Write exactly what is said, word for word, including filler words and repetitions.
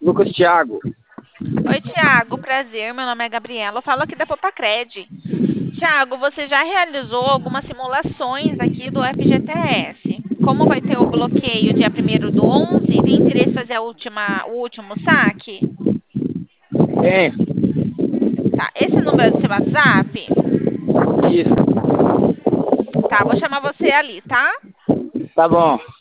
Lucas Thiago. Oi, Tiago, prazer. Meu nome é Gabriela. Eu falo aqui da Popacred. Tiago, você já realizou algumas simulações aqui do F G T S? Como vai ter o bloqueio dia primeiro do onze, tem interesse em fazer a última, o último saque? Tem. Tá, esse número é do seu WhatsApp? Isso. Tá, vou chamar você ali, tá? Tá bom.